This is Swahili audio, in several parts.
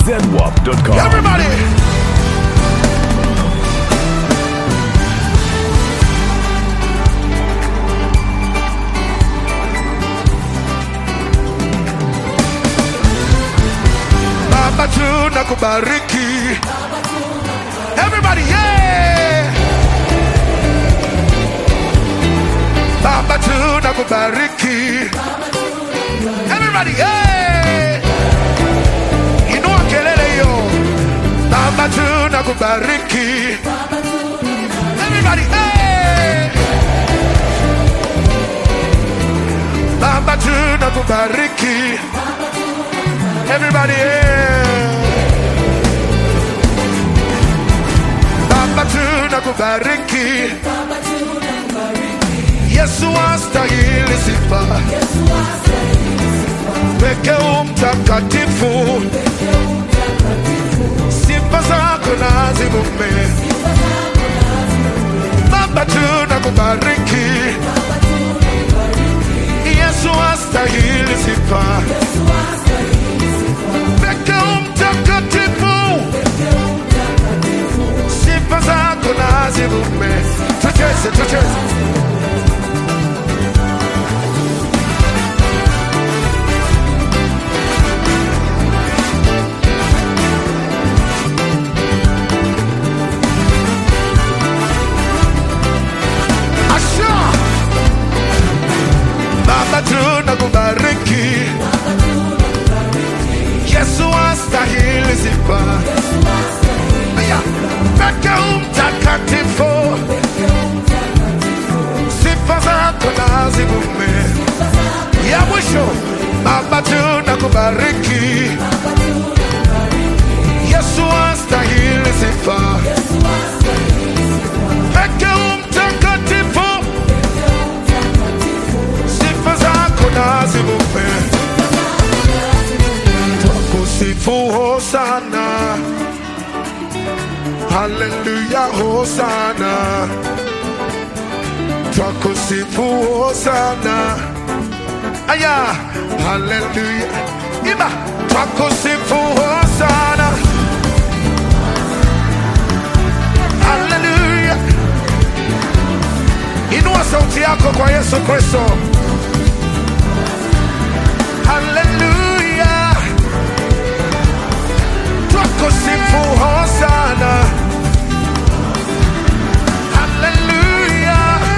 ZWAP.com. Everybody! Baba tunakubariki. Everybody, yeah! Baba tunakubariki. Everybody, yeah! Inua kelele yo. Baba tunakubariki. Everybody, yeah! Baba tunakubariki. Everybody, yeah! Baba tunakubariki. Yesu astahili sifa, pekee mtakatifu, sifa zako nazivume. Baba tunakubariki. Yesu astahili sifa, pekee mtakatifu, sifa zako nazivume. Tucheze, tucheze. Baba tunakubariki. Yesu astahili sifa, pekee mtakatifu, sifa zako nazivume. Ya mwisho, Baba tunakubariki. Yesu astahili sifa, pekee mtakatifu, sifa zako nazivume. Twakusifu hosana, haleluya hosana. Twakusifu hosana, aya haleluya. Imba twakusifu hosana, haleluya. Inua sauti yako kwa Yesu Kristo. Hallelujah. Twakusifu hosana. Hallelujah.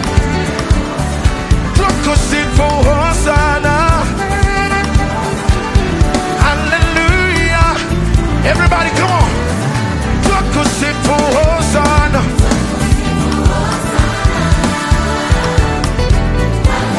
Twakusifu hosana. Hallelujah. Everybody come on. Twakusifu hosana.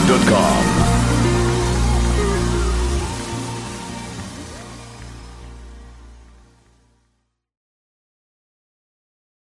Nigeria.com.